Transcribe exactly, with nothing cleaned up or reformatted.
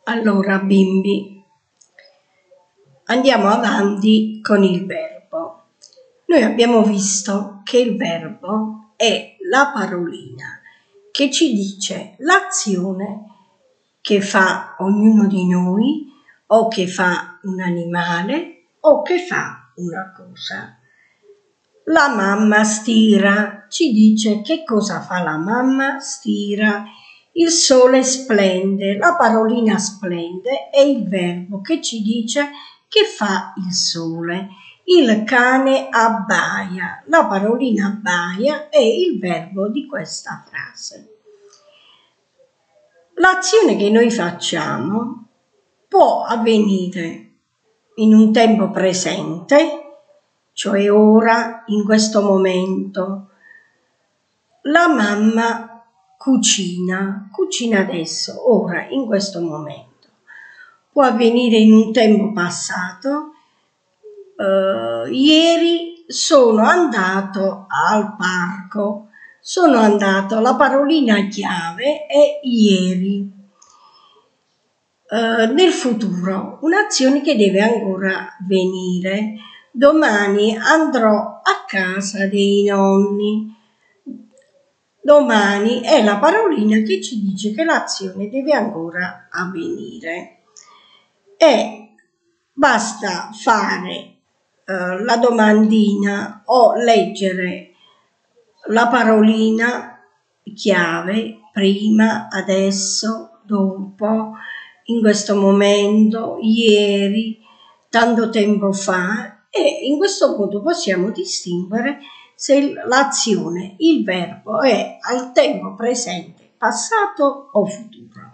Allora, bimbi, andiamo avanti con il verbo. Noi abbiamo visto che il verbo è la parolina che ci dice l'azione che fa ognuno di noi, o che fa un animale, o che fa una cosa. La mamma stira, ci dice che cosa fa la mamma, stira. Il sole splende, la parolina splende è il verbo che ci dice che fa il sole. Il cane abbaia, la parolina abbaia è il verbo di questa frase. L'azione che noi facciamo può avvenire in un tempo presente, cioè ora, in questo momento. La mamma cucina, cucina adesso, ora, in questo momento. Può avvenire in un tempo passato. Uh, ieri sono andato al parco. Sono andato, la parolina chiave è ieri. Uh, nel futuro, un'azione che deve ancora venire. Domani andrò a casa dei nonni. Domani è la parolina che ci dice che l'azione deve ancora avvenire. E basta fare uh, la domandina o leggere la parolina chiave prima, adesso, dopo, in questo momento, ieri, tanto tempo fa, e in questo modo possiamo distinguere se l'azione, il verbo è al tempo presente, passato o futuro.